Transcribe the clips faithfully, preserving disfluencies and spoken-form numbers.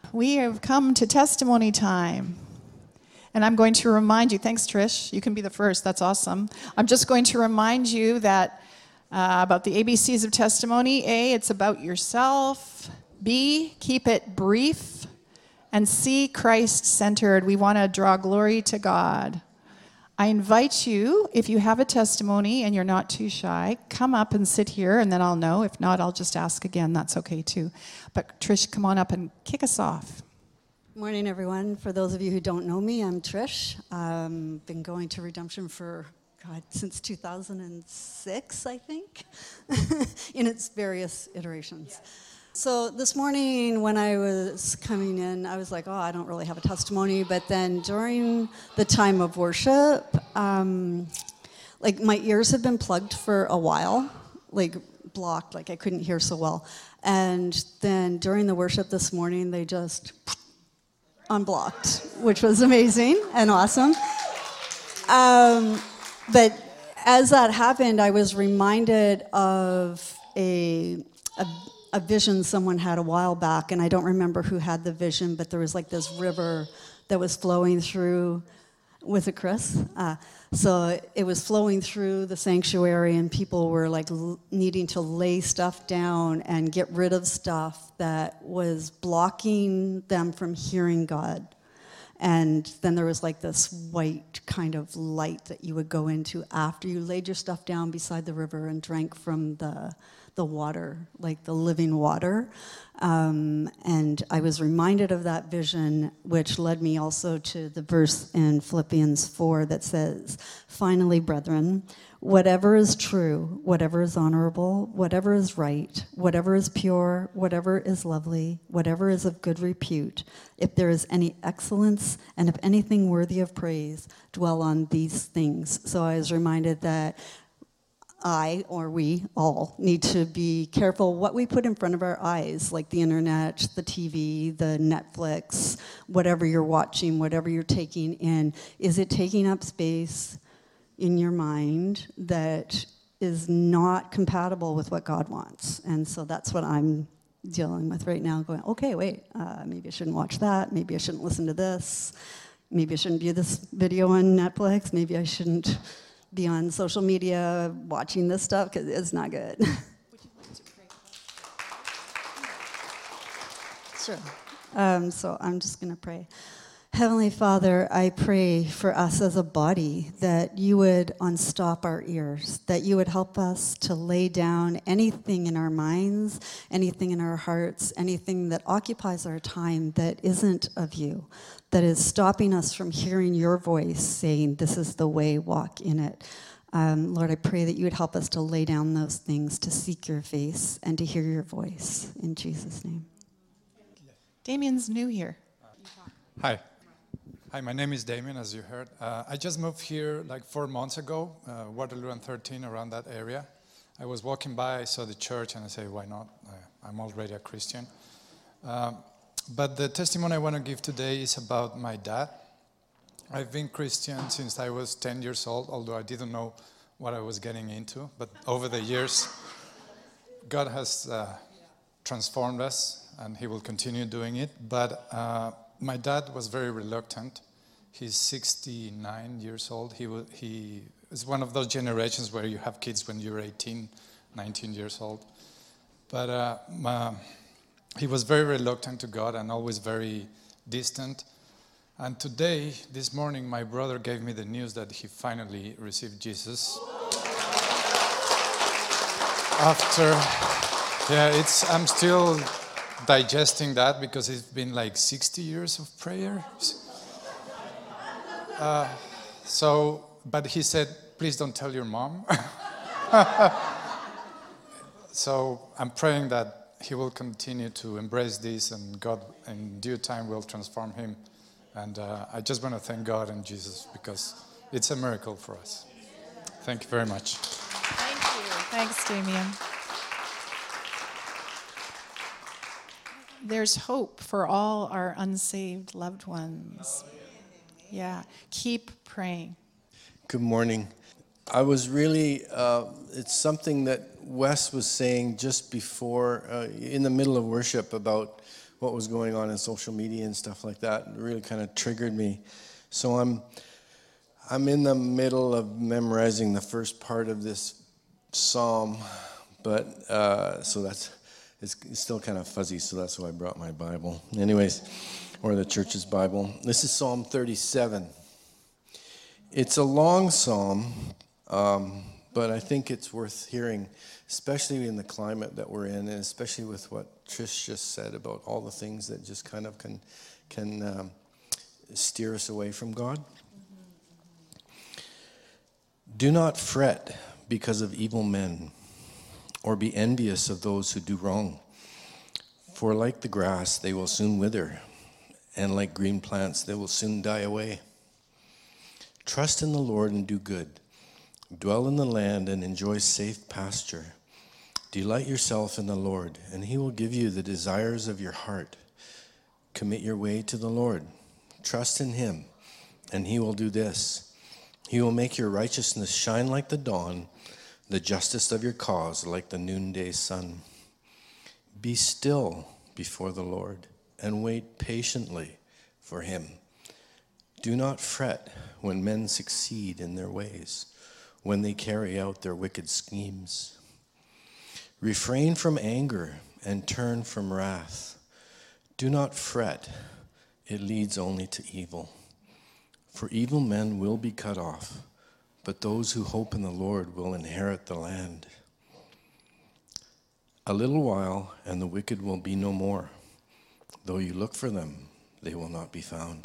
We have come to testimony time. And I'm going to remind you, thanks Trish, you can be the first, that's awesome. I'm just going to remind you that uh, about the A B Cs of testimony. A, it's about yourself. B, keep it brief. And C, Christ-centered. We want to draw glory to God. I invite you, if you have a testimony and you're not too shy, come up and sit here, and then I'll know. If not, I'll just ask again. That's okay, too. But Trish, come on up and kick us off. Morning, everyone. For those of you who don't know me, I'm Trish. I've um, been going to Redemption for, God, since two thousand six, I think, in its various iterations. Yeah. So this morning when I was coming in, I was like, oh, I don't really have a testimony. But then during the time of worship, um, like my ears had been plugged for a while, like blocked, like I couldn't hear so well. And then during the worship this morning, they just unblocked, which was amazing and awesome. Um, but as that happened, I was reminded of a, a a vision someone had a while back, and I don't remember who had the vision, but there was like this river that was flowing through, was it Chris? Uh, so it was flowing through the sanctuary, and people were like l- needing to lay stuff down and get rid of stuff that was blocking them from hearing God. And then there was like this white kind of light that you would go into after you laid your stuff down beside the river and drank from the the water, like the living water. Um, and I was reminded of that vision, which led me also to the verse in Philippians four that says, finally, brethren, whatever is true, whatever is honorable, whatever is right, whatever is pure, whatever is lovely, whatever is of good repute, if there is any excellence and if anything worthy of praise, dwell on these things. So I was reminded that I, or we all, need to be careful what we put in front of our eyes, like the internet, the T V, the Netflix, whatever you're watching, whatever you're taking in. Is it taking up space in your mind that is not compatible with what God wants? And so that's what I'm dealing with right now, going, okay, wait, uh, maybe I shouldn't watch that, maybe I shouldn't listen to this, maybe I shouldn't view this video on Netflix, maybe I shouldn't be on social media watching this stuff because it's not good. Would you like to pray? Sure. Um, so I'm just going to pray. Heavenly Father, I pray for us as a body that you would unstop our ears, that you would help us to lay down anything in our minds, anything in our hearts, anything that occupies our time that isn't of you, that is stopping us from hearing your voice saying, this is the way, walk in it. Um, Lord, I pray that you would help us to lay down those things, to seek your face, and to hear your voice. In Jesus' name. Damien's new here. Hi. Hi, my name is Damien, as you heard. Uh, I just moved here like four months ago, uh, Waterloo and thirteen, around that area. I was walking by, I saw the church, and I said, why not? Uh, I'm already a Christian. Um, but the testimony I want to give today is about my dad. I've been Christian since I was ten years old, although I didn't know what I was getting into. But over the years, God has uh, transformed us, and he will continue doing it. But uh, my dad was very reluctant. He's sixty-nine years old. He w- he is one of those generations where you have kids when you're eighteen, nineteen years old. But uh, my, he was very reluctant to God and always very distant. And today, this morning, my brother gave me the news that he finally received Jesus. After, yeah, it's I'm still digesting that because it's been like sixty years of prayer. Uh, so, but he said, please don't tell your mom. So I'm praying that he will continue to embrace this, and God in due time will transform him. And uh, I just want to thank God and Jesus because it's a miracle for us. Thank you very much. Thank you. Thanks, Damien. There's hope for all our unsaved loved ones. Yeah, keep praying. Good morning. I was really, uh, it's something that Wes was saying just before, uh, in the middle of worship, about what was going on in social media and stuff like that. It really kind of triggered me. So I'm I'm in the middle of memorizing the first part of this psalm, but uh, so that's it's, it's still kind of fuzzy. So that's why I brought my Bible, anyways, or the church's Bible. This is Psalm thirty-seven. It's a long psalm, um, but I think it's worth hearing, especially in the climate that we're in, and especially with what Trish just said about all the things that just kind of can can um, steer us away from God. Do not fret because of evil men, or be envious of those who do wrong. For like the grass, they will soon wither, and like green plants, they will soon die away. Trust in the Lord and do good. Dwell in the land and enjoy safe pasture. Delight yourself in the Lord, and he will give you the desires of your heart. Commit your way to the Lord. Trust in him, and he will do this. He will make your righteousness shine like the dawn, the justice of your cause like the noonday sun. Be still before the Lord and wait patiently for him. Do not fret when men succeed in their ways, when they carry out their wicked schemes. Refrain from anger and turn from wrath. Do not fret, it leads only to evil. For evil men will be cut off, but those who hope in the Lord will inherit the land. A little while, and the wicked will be no more. Though you look for them, they will not be found.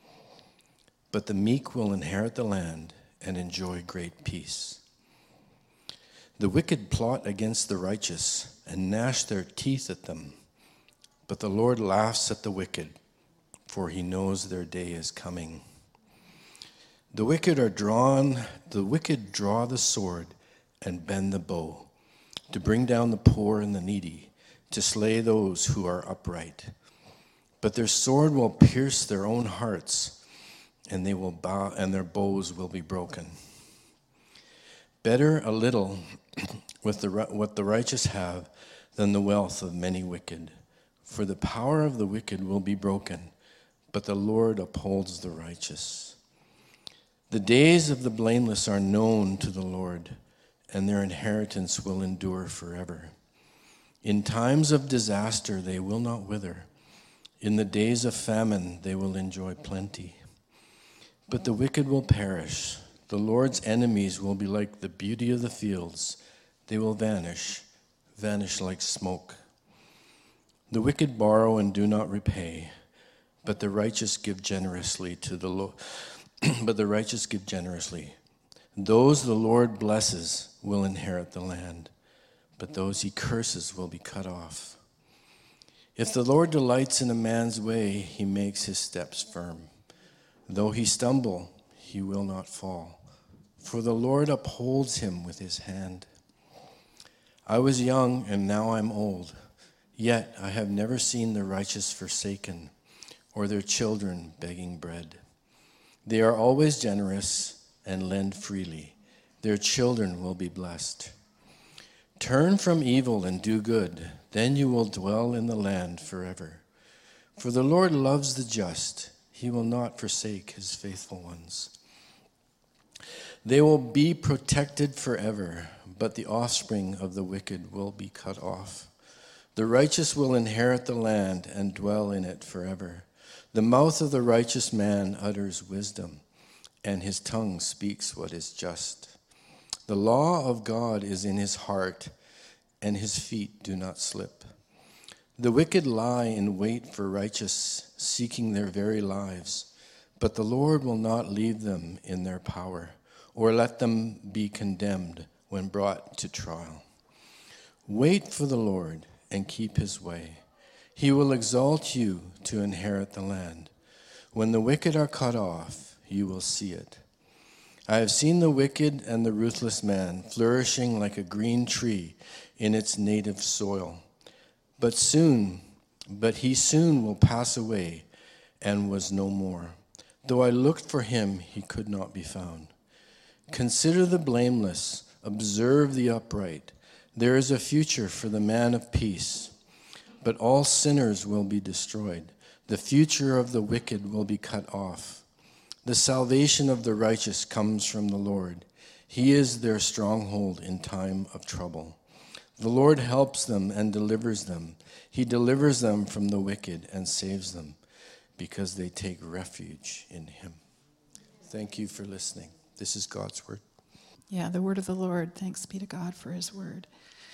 But the meek will inherit the land and enjoy great peace. The wicked plot against the righteous and gnash their teeth at them. But the Lord laughs at the wicked, for he knows their day is coming. The wicked are drawn, the wicked draw the sword and bend the bow, to bring down the poor and the needy, to slay those who are upright. But their sword will pierce their own hearts, and they will bow, and their bows will be broken. Better a little with the what the righteous have than the wealth of many wicked. For the power of the wicked will be broken, but the Lord upholds the righteous. The days of the blameless are known to the Lord, and their inheritance will endure forever. In times of disaster they will not wither. In the days of famine they will enjoy plenty. But the wicked will perish. The Lord's enemies will be like the beauty of the fields. They will vanish, vanish like smoke. The wicked borrow and do not repay, but the righteous give generously to the Lord. But the righteous give generously. Those the Lord blesses will inherit the land, but those he curses will be cut off. If the Lord delights in a man's way, he makes his steps firm. Though he stumble, he will not fall, for the Lord upholds him with his hand. I was young, and now I'm old, yet I have never seen the righteous forsaken, or their children begging bread. They are always generous and lend freely. Their children will be blessed. Turn from evil and do good, then you will dwell in the land forever. For the Lord loves the just. He will not forsake his faithful ones. They will be protected forever, but the offspring of the wicked will be cut off. The righteous will inherit the land and dwell in it forever. The mouth of the righteous man utters wisdom, and his tongue speaks what is just. The law of God is in his heart, and his feet do not slip. The wicked lie in wait for righteous, seeking their very lives, but the Lord will not leave them in their power, or let them be condemned when brought to trial. Wait for the Lord and keep his way. He will exalt you to inherit the land. When the wicked are cut off, you will see it. I have seen the wicked and the ruthless man flourishing like a green tree in its native soil. But soon, but he soon will pass away and was no more. Though I looked for him, he could not be found. Consider the blameless, observe the upright. There is a future for the man of peace. but all sinners will be destroyed. The future of the wicked will be cut off. The salvation of the righteous comes from the Lord. He is their stronghold in time of trouble. The Lord helps them and delivers them. He delivers them from the wicked and saves them because they take refuge in him. Thank you for listening. This is God's word. Yeah, the word of the Lord. Thanks be to God for his word.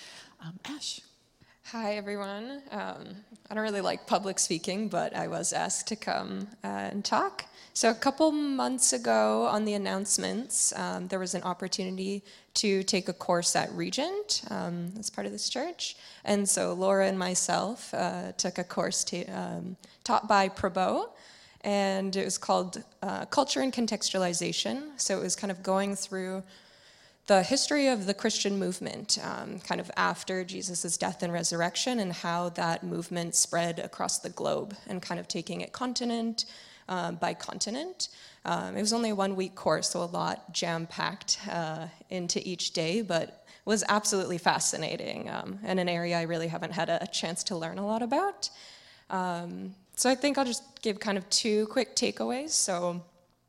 Um, Ash. Hi, everyone. Um, I don't really like public speaking, but I was asked to come uh, and talk. So a couple months ago on the announcements, um, there was an opportunity to take a course at Regent um, as part of this church. And so Laura and myself uh, took a course to, um, taught by Prabo, and it was called uh, Culture and Contextualization. So it was kind of going through the history of the Christian movement, um, kind of after Jesus' death and resurrection, and how that movement spread across the globe, and kind of taking it continent uh, by continent. Um, it was only a one-week course, so a lot jam-packed uh, into each day, but was absolutely fascinating, um, and an area I really haven't had a, a chance to learn a lot about. Um, so I think I'll just give kind of two quick takeaways. So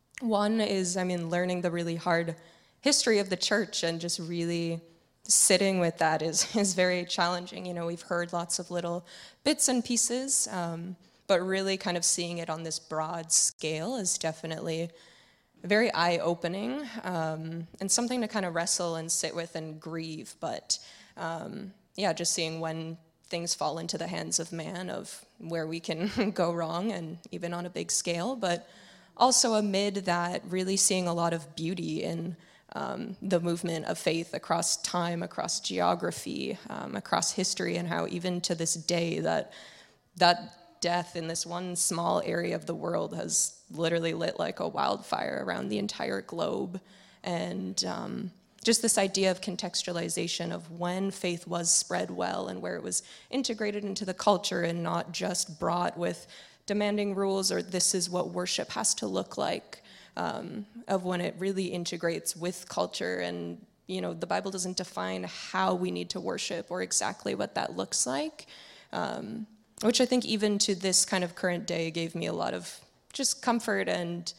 one is, I mean, learning the really hard history of the church and just really sitting with that is, is very challenging. You know, we've heard lots of little bits and pieces, um, but really kind of seeing it on this broad scale is definitely very eye-opening, um, and something to kind of wrestle and sit with and grieve. But um, yeah, just seeing when things fall into the hands of man, of where we can go wrong, and even on a big scale, but also amid that, really seeing a lot of beauty in Um, the movement of faith across time, across geography, um, across history, and how even to this day that that death in this one small area of the world has literally lit like a wildfire around the entire globe. And um, just this idea of contextualization of when faith was spread well and where it was integrated into the culture and not just brought with demanding rules or this is what worship has to look like. Um, of when it really integrates with culture, and you know, the Bible doesn't define how we need to worship or exactly what that looks like, um, which I think even to this kind of current day gave me a lot of just comfort and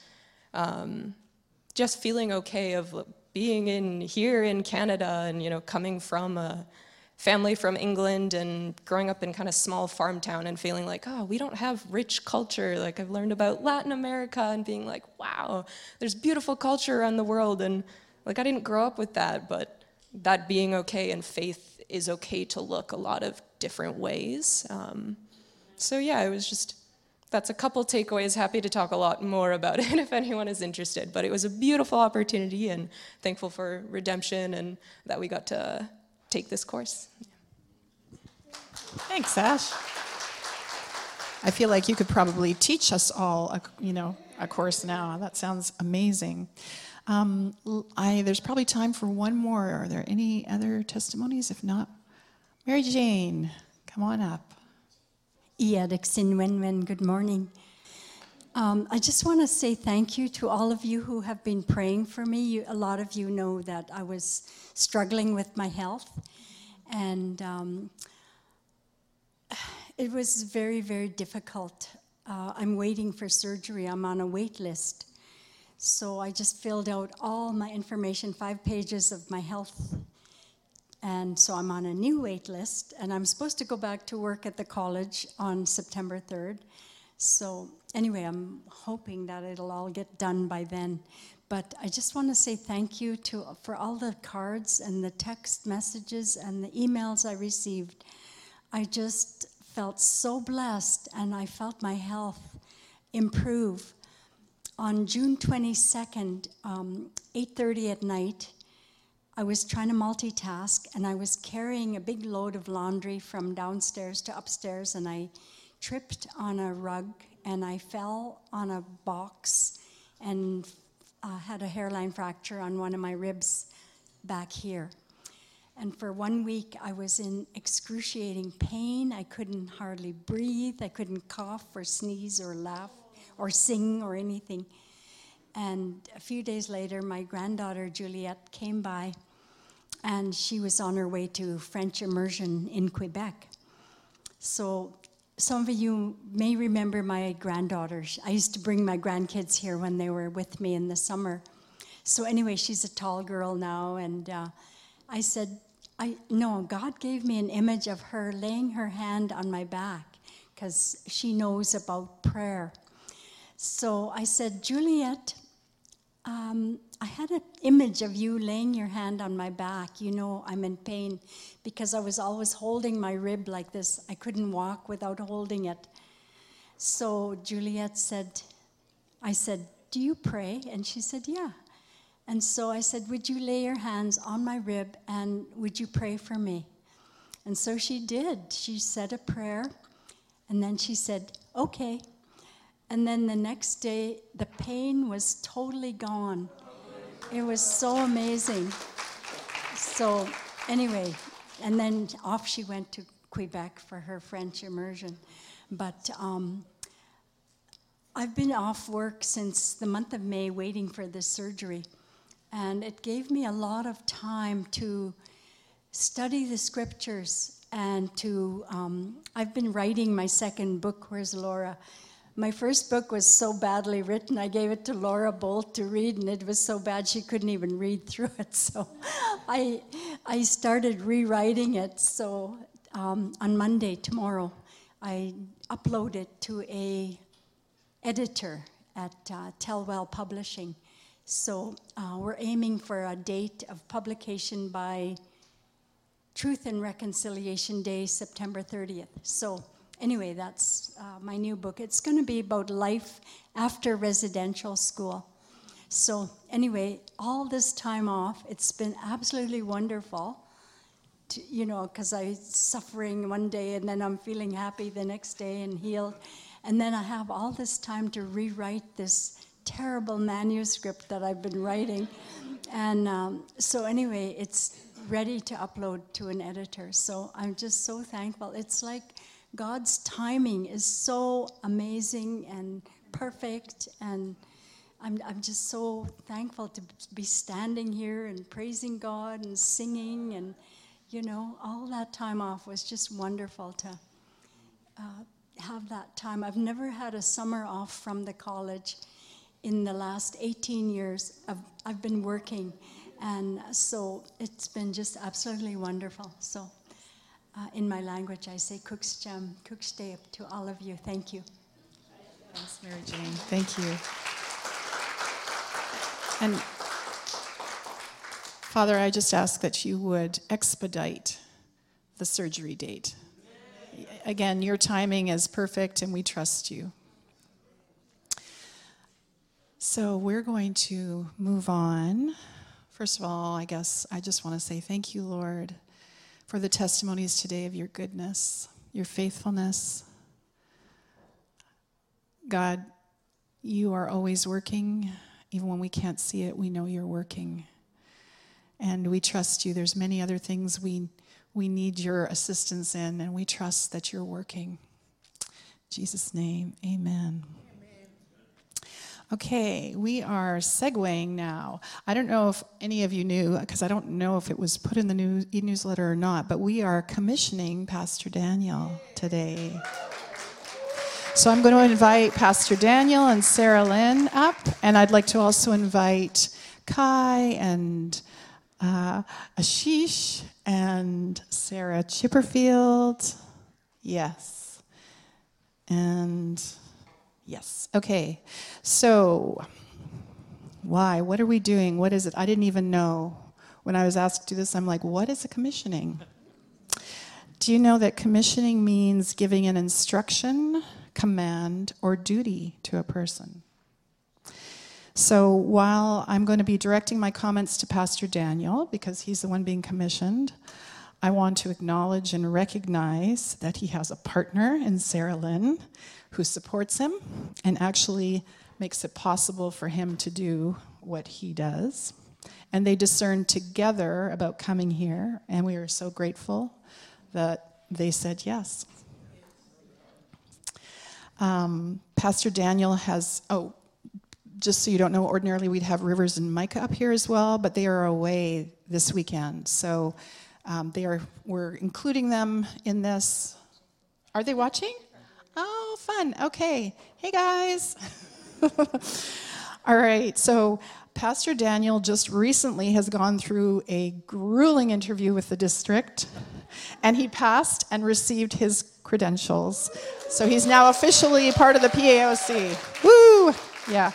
um, just feeling okay of being in here in Canada, and you know, coming from a family from England and growing up in kind of small farm town and feeling like, oh, we don't have rich culture. Like I've learned about Latin America and being like, wow, there's beautiful culture around the world. And like I didn't grow up with that, but that being okay, and faith is okay to look a lot of different ways. Um, so yeah, it was just, that's a couple takeaways. Happy to talk a lot more about it if anyone is interested. But it was a beautiful opportunity, and thankful for Redemption and that we got to take this course. Thanks, Ash. I feel like you could probably teach us all, a, you know, a course now. That sounds amazing. Um, I, there's probably time for one more. Are there any other testimonies? If not, Mary Jane, come on up. Iadixin Wenwen, good morning. Um, I just want to say thank you to all of you who have been praying for me. You, a lot of you know that I was struggling with my health, and um, it was very, very difficult. Uh, I'm waiting for surgery. I'm on a wait list. So I just filled out all my information, five pages of my health. And so I'm on a new wait list, and I'm supposed to go back to work at the college on September third. So anyway, I'm hoping that it'll all get done by then. But I just want to say thank you to for all the cards and the text messages and the emails I received. I just felt so blessed, and I felt my health improve. On June twenty-second, um, eight thirty at night, I was trying to multitask, and I was carrying a big load of laundry from downstairs to upstairs, and I tripped on a rug, and I fell on a box and uh, had a hairline fracture on one of my ribs back here. And for one week, I was in excruciating pain. I couldn't hardly breathe. I couldn't cough or sneeze or laugh or sing or anything. And a few days later, my granddaughter, Juliette, came by, and she was on her way to French immersion in Quebec. So some of you may remember my granddaughters. I used to bring my grandkids here when they were with me in the summer. So anyway, she's a tall girl now, and uh, I said, I no, God gave me an image of her laying her hand on my back because she knows about prayer. So I said, Juliet, um, I had an image of you laying your hand on my back. You know, I'm in pain because I was always holding my rib like this. I couldn't walk without holding it. So Juliet said, I said, do you pray? And she said, yeah. And so I said, would you lay your hands on my rib and would you pray for me? And so she did. She said a prayer, and then she said, okay. And then the next day, the pain was totally gone. It was so amazing. So anyway, and then off she went to Quebec for her French immersion. But um, I've been off work since the month of May waiting for this surgery. And it gave me a lot of time to study the scriptures and to, um, I've been writing my second book, Where's Laura? My first book was so badly written, I gave it to Laura Bolt to read, and it was so bad she couldn't even read through it. So I, I started rewriting it. So um, on Monday, tomorrow, I upload it to a editor at uh, Telwell Publishing. So uh, we're aiming for a date of publication by Truth and Reconciliation Day, September thirtieth. So anyway, that's uh, my new book. It's going to be about life after residential school. So anyway, all this time off, it's been absolutely wonderful. To, you know, because I'm suffering one day and then I'm feeling happy the next day and healed. And then I have all this time to rewrite this terrible manuscript that I've been writing. And um, so anyway, it's ready to upload to an editor. So I'm just so thankful. It's like God's timing is so amazing and perfect. And I'm, I'm just so thankful to be standing here and praising God and singing. And, you know, all that time off was just wonderful to uh, have that time. I've never had a summer off from the college. In the last eighteen years, I've, I've been working, and so it's been just absolutely wonderful. So uh, in my language, I say Kuksjam, Kukstep to all of you. Thank you. Thanks, Mary Jane. Thank you. And Father, I just ask that you would expedite the surgery date. Again, your timing is perfect, and we trust you. So we're going to move on. First of all, I guess I just want to say thank you, Lord, for the testimonies today of your goodness, your faithfulness. God, you are always working. Even when we can't see it, we know you're working. And we trust you. There's many other things we, we need your assistance in, and we trust that you're working. In Jesus' name, amen. Okay, we are segueing now. I don't know if any of you knew, because I don't know if it was put in the new e-newsletter or not, but we are commissioning Pastor Daniel today. So I'm going to invite Pastor Daniel and Sarah Lynn up, and I'd like to also invite Kai and uh, Ashish and Sarah Chipperfield. Yes. And... Yes. Okay. So, why? What are we doing? What is it? I didn't even know. When I was asked to do this, I'm like, what is a commissioning? Do you know that commissioning means giving an instruction, command, or duty to a person? So, while I'm going to be directing my comments to Pastor Daniel, because he's the one being commissioned, I want to acknowledge and recognize that he has a partner in Sarah Lynn who supports him and actually makes it possible for him to do what he does. And they discerned together about coming here, and we are so grateful that they said yes. Um, Pastor Daniel has, oh, just so you don't know, ordinarily we'd have Rivers and Micah up here as well, but they are away this weekend. So um, they are, we're including them in this Are they watching? Oh, fun. Okay. Hey, guys. All right. So Pastor Daniel just recently has gone through a grueling interview with the district, and he passed and received his credentials. So he's now officially part of the P A O C. Woo! Yeah.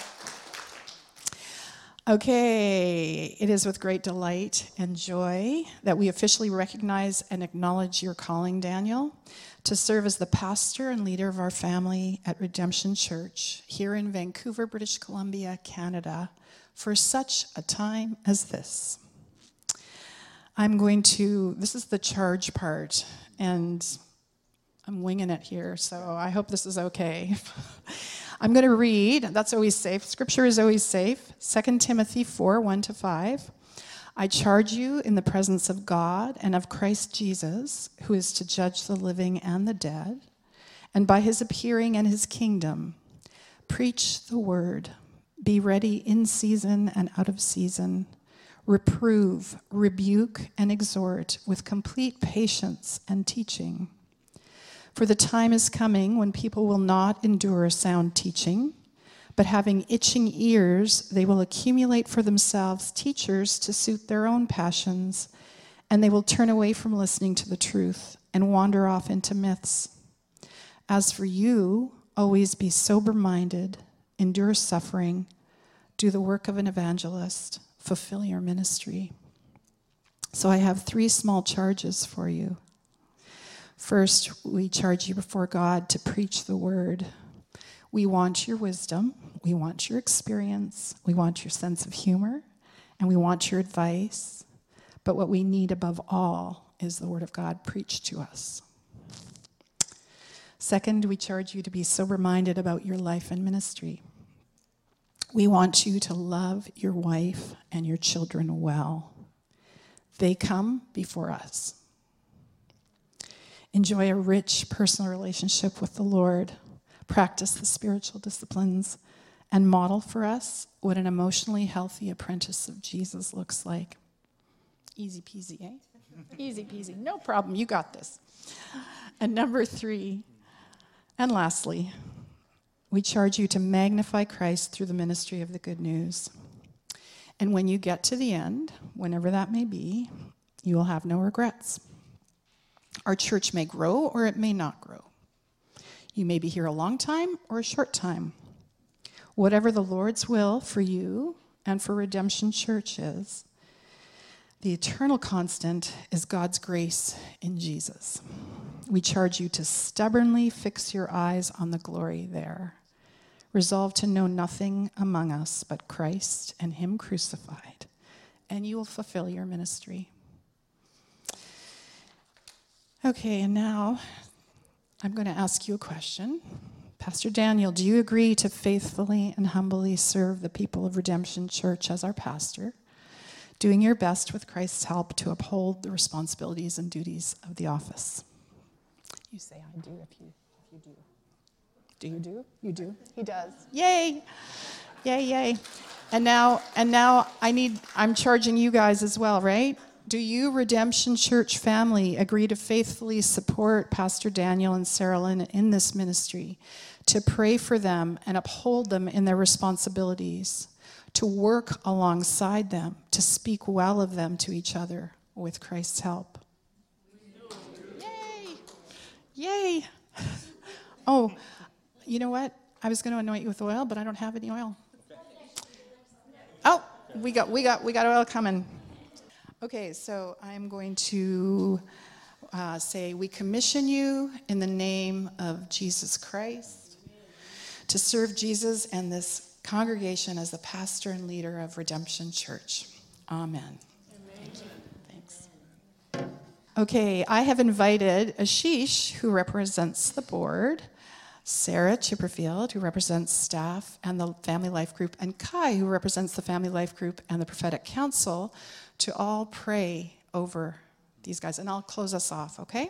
Okay, it is with great delight and joy that we officially recognize and acknowledge your calling, Daniel, to serve as the pastor and leader of our family at Redemption Church here in Vancouver, British Columbia, Canada, for such a time as this. I'm going to, this is the charge part, and I'm winging it here, so I hope this is okay. I'm going to read, that's always safe, scripture is always safe, Second Timothy four, one to five. I charge you in the presence of God and of Christ Jesus, who is to judge the living and the dead, and by his appearing and his kingdom, preach the word, be ready in season and out of season, reprove, rebuke, and exhort with complete patience and teaching. For the time is coming when people will not endure sound teaching, but having itching ears, they will accumulate for themselves teachers to suit their own passions, and they will turn away from listening to the truth and wander off into myths. As for you, always be sober-minded, endure suffering, do the work of an evangelist, fulfill your ministry. So I have three small charges for you. First, we charge you before God to preach the word. We want your wisdom, we want your experience, we want your sense of humor, and we want your advice. But what we need above all is the word of God preached to us. Second, we charge you to be sober-minded about your life and ministry. We want you to love your wife and your children well. They come before us. Enjoy a rich personal relationship with the Lord. Practice the spiritual disciplines and model for us what an emotionally healthy apprentice of Jesus looks like. Easy peasy, eh? Easy peasy. No problem. You got this. And number three, and lastly, we charge you to magnify Christ through the ministry of the good news. And when you get to the end, whenever that may be, you will have no regrets. Our church may grow or it may not grow. You may be here a long time or a short time. Whatever the Lord's will for you and for Redemption Church is, the eternal constant is God's grace in Jesus. We charge you to stubbornly fix your eyes on the glory there. Resolve to know nothing among us but Christ and him crucified, and you will fulfill your ministry. Okay, and now I'm going to ask you a question. Pastor Daniel, do you agree to faithfully and humbly serve the people of Redemption Church as our pastor, doing your best with Christ's help to uphold the responsibilities and duties of the office? You say I do if you, if you do. Do you do? You do? He does. Yay! Yay, yay. And now, and now I need, I'm charging you guys as well, right? Do you, Redemption Church family, agree to faithfully support Pastor Daniel and Sarah Lynn in this ministry, to pray for them and uphold them in their responsibilities, to work alongside them, to speak well of them to each other with Christ's help? Yay! Yay! Oh, you know what? I was going to anoint you with oil, but I don't have any oil. Oh, we got, we got, we got oil coming. Okay, so I'm going to uh, say, we commission you in the name of Jesus Christ to serve Jesus and this congregation as the pastor and leader of Redemption Church. Amen. Amen. Thanks. Okay, I have invited Ashish, who represents the board, Sarah Chipperfield, who represents staff and the Family Life Group, and Kai, who represents the Family Life Group and the Prophetic Council, to all pray over these guys. And I'll close us off, okay?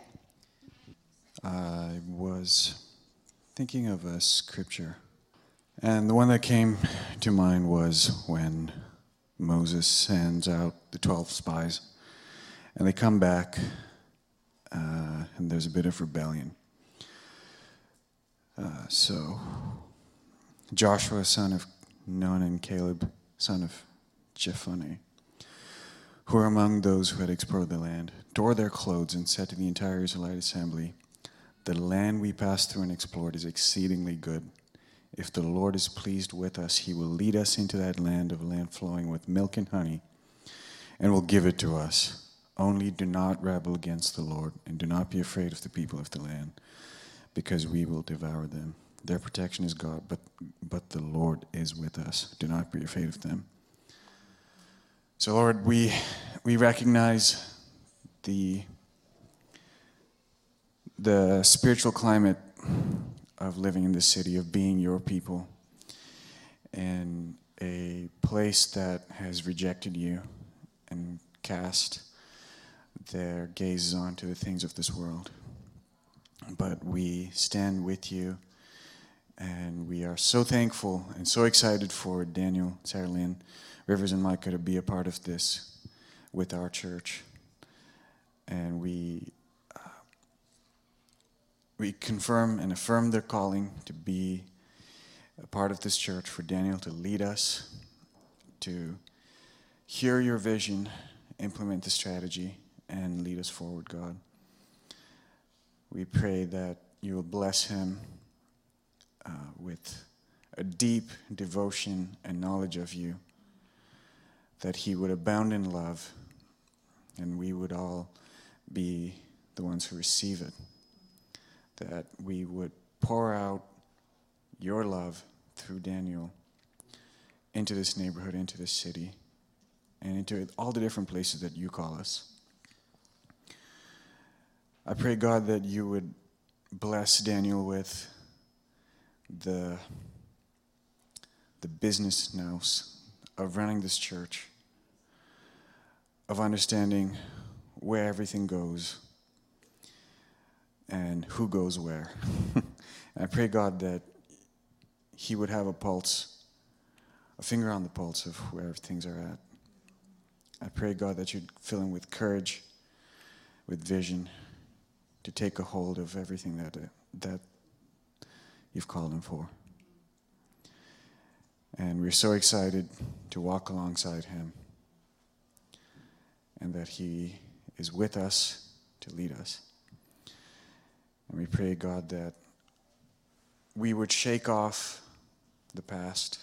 I was thinking of a scripture, and the one that came to mind was when Moses sends out the twelve spies, and they come back, uh, and there's a bit of rebellion. Uh, so, Joshua, son of Nun, and Caleb, son of Jephunneh, who were among those who had explored the land, tore their clothes and said to the entire Israelite assembly, "The land we passed through and explored is exceedingly good. If the Lord is pleased with us, he will lead us into that land of land flowing with milk and honey, and will give it to us. Only do not rebel against the Lord, and do not be afraid of the people of the land, because we will devour them. Their protection is God, but, but the Lord is with us. Do not be afraid of them." So, Lord, we we recognize the the spiritual climate of living in this city, of being your people, in a place that has rejected you and cast their gazes onto the things of this world. But we stand with you, and we are so thankful and so excited for Daniel, Sarah Lynn, Rivers, and Micah to be a part of this with our church. And we uh, we confirm and affirm their calling to be a part of this church, for Daniel to lead us, to hear your vision, implement the strategy, and lead us forward, God. We pray that you will bless him uh, with a deep devotion and knowledge of you, that he would abound in love, and we would all be the ones who receive it, that we would pour out your love through Daniel into this neighborhood, into this city, and into all the different places that you call us. I pray, God, that you would bless Daniel with the, the business nous of running this church, of understanding where everything goes and who goes where. And I pray, God, that he would have a pulse, a finger on the pulse of where things are at. I pray, God, that you'd fill him with courage, with vision, to take a hold of everything that uh, that you've called him for. And we're so excited to walk alongside him, and that he is with us to lead us. And we pray, God, that we would shake off the past,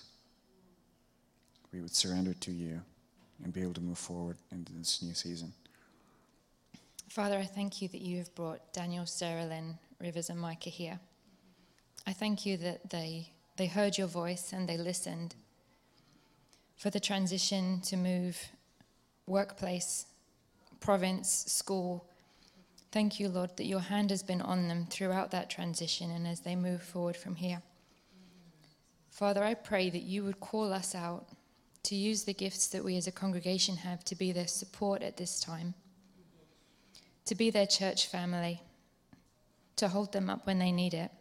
we would surrender to you, and be able to move forward into this new season. Father, I thank you that you have brought Daniel, Sarah Lynn, Rivers, and Micah here. I thank you that they, they heard your voice and they listened. For the transition to move workplace, province, school, thank you, Lord, that your hand has been on them throughout that transition and as they move forward from here. Father, I pray that you would call us out to use the gifts that we as a congregation have to be their support at this time, to be their church family, to hold them up when they need it.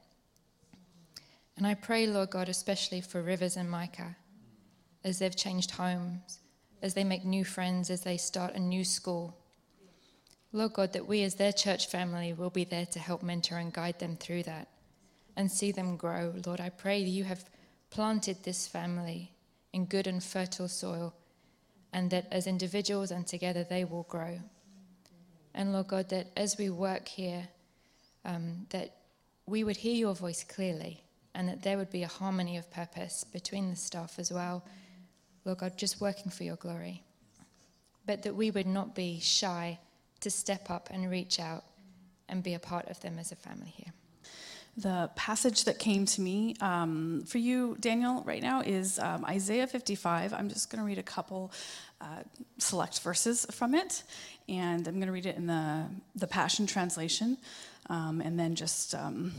And I pray, Lord God, especially for Rivers and Micah, as they've changed homes, as they make new friends, as they start a new school. Lord God, that we as their church family will be there to help mentor and guide them through that and see them grow. Lord, I pray that you have planted this family in good and fertile soil, and that as individuals and together they will grow. And Lord God, that as we work here, um, that we would hear your voice clearly, and that there would be a harmony of purpose between the staff as well, Lord God, just working for your glory. But that we would not be shy to step up and reach out and be a part of them as a family here. The passage that came to me um, for you, Daniel, right now is um, Isaiah fifty-five. I'm just going to read a couple uh, select verses from it, and I'm going to read it in the, the Passion Translation, um, and then just um,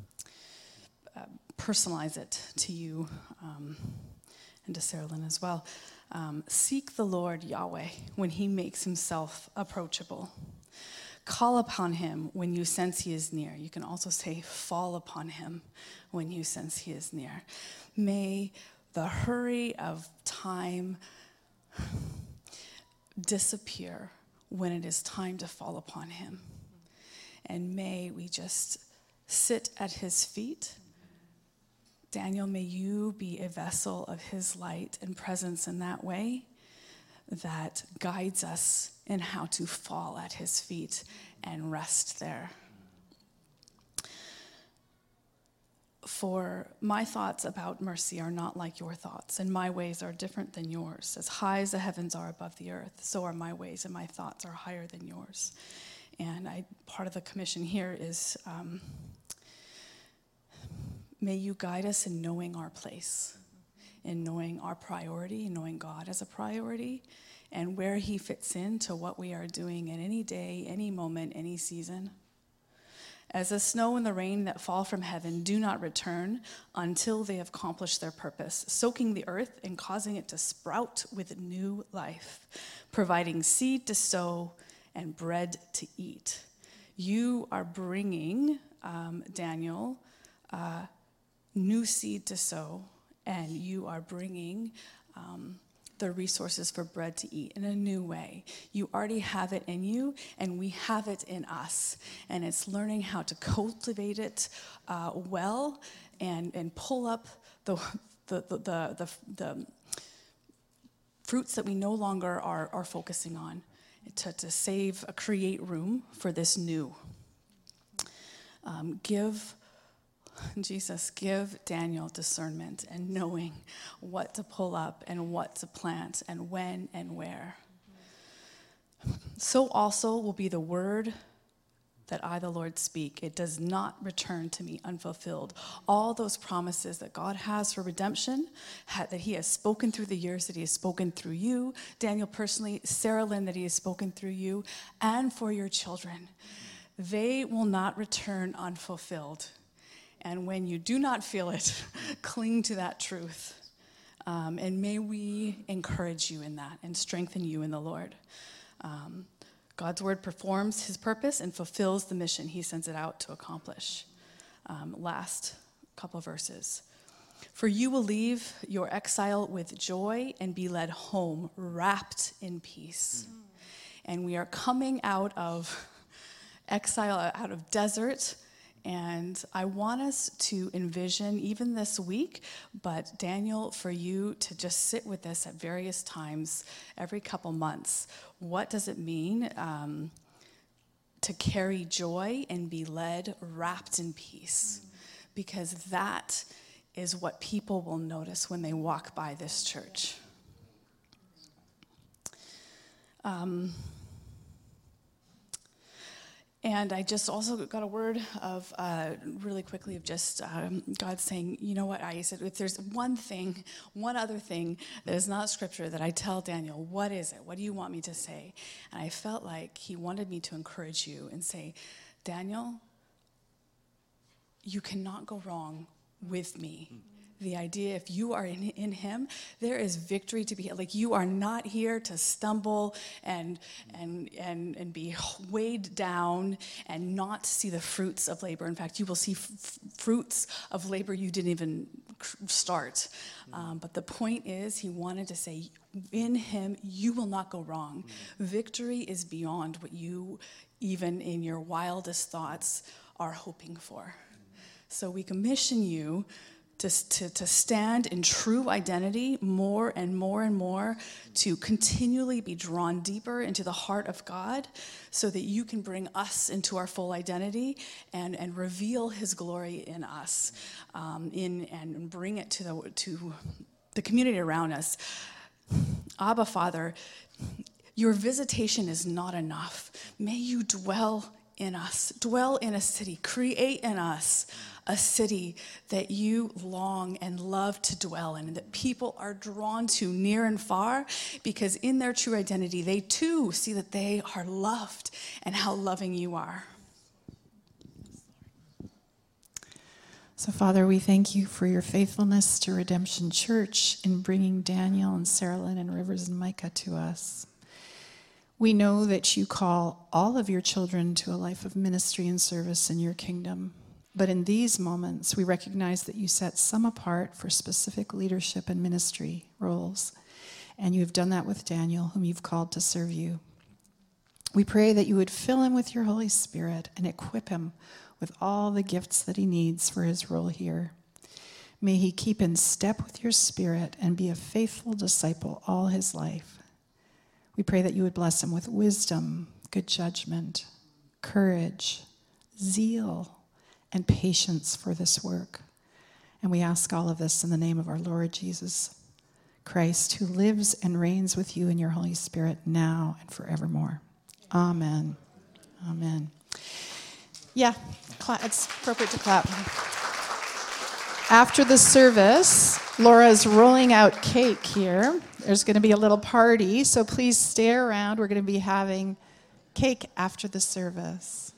uh, personalize it to you um, and to Sarah Lynn as well. Um, Seek the Lord Yahweh when he makes himself approachable. Call upon him when you sense he is near. You can also say, fall upon him when you sense he is near. May the hurry of time disappear when it is time to fall upon him. And may we just sit at his feet, Daniel, may you be a vessel of his light and presence in that way that guides us in how to fall at his feet and rest there. For my thoughts about mercy are not like your thoughts, and my ways are different than yours. As high as the heavens are above the earth, so are my ways, and my thoughts are higher than yours. And I, part of the commission here is, um, may you guide us in knowing our place, in knowing our priority, in knowing God as a priority, and where he fits into what we are doing in any day, any moment, any season. As the snow and the rain that fall from heaven do not return until they have accomplished their purpose, soaking the earth and causing it to sprout with new life, providing seed to sow and bread to eat. You are bringing, um, Daniel, uh, new seed to sow, and you are bringing um, the resources for bread to eat in a new way. You already have it in you, and we have it in us. And it's learning how to cultivate it uh, well and, and pull up the, the, the, the, the, the fruits that we no longer are, are focusing on, to, to save, uh, create room for this new. Um, give Jesus, give Daniel discernment and knowing what to pull up and what to plant and when and where. So also will be the word that I, the Lord, speak. It does not return to me unfulfilled. All those promises that God has for redemption, that he has spoken through the years, that he has spoken through you, Daniel personally, Sarah Lynn, that he has spoken through you, and for your children, they will not return unfulfilled. And when you do not feel it, cling to that truth. Um, and may we encourage you in that and strengthen you in the Lord. Um, God's word performs his purpose and fulfills the mission he sends it out to accomplish. Um, last couple verses. For you will leave your exile with joy and be led home wrapped in peace. Mm. And we are coming out of exile, out of desert. And I want us to envision, even this week, but Daniel, for you to just sit with this at various times, every couple months. What does it mean um, to carry joy and be led wrapped in peace? Because that is what people will notice when they walk by this church. Um, And I just also got a word of, uh, really quickly, of just um, God saying, you know what, I said, if there's one thing, one other thing that is not scripture that I tell Daniel, what is it? What do you want me to say? And I felt like he wanted me to encourage you and say, Daniel, you cannot go wrong with me. The idea, if you are in, in him, there is victory to be, like you are not here to stumble and and and and be weighed down and not see the fruits of labor. In fact, you will see f- fruits of labor you didn't even start. Um, but the point is, he wanted to say, in him, you will not go wrong. Victory is beyond what you, even in your wildest thoughts, are hoping for. So we commission you To, to, to stand in true identity more and more and more, to continually be drawn deeper into the heart of God so that you can bring us into our full identity and, and reveal his glory in us um, in, and bring it to the, to the community around us. Abba, Father, your visitation is not enough. May you dwell in us, dwell in a city, create in us a city that you long and love to dwell in, and that people are drawn to near and far, because in their true identity, they too see that they are loved and how loving you are. So, Father, we thank you for your faithfulness to Redemption Church in bringing Daniel and Sarah Lynn and Rivers and Micah to us. We know that you call all of your children to a life of ministry and service in your kingdom. But in these moments, we recognize that you set some apart for specific leadership and ministry roles. And you have done that with Daniel, whom you've called to serve you. We pray that you would fill him with your Holy Spirit and equip him with all the gifts that he needs for his role here. May he keep in step with your spirit and be a faithful disciple all his life. We pray that you would bless him with wisdom, good judgment, courage, zeal, and patience for this work. And we ask all of this in the name of our Lord Jesus Christ, who lives and reigns with you in your Holy Spirit now and forevermore. Amen. Amen. Yeah, it's appropriate to clap. After the service, Laura's rolling out cake here. There's going to be a little party, so please stay around. We're going to be having cake after the service.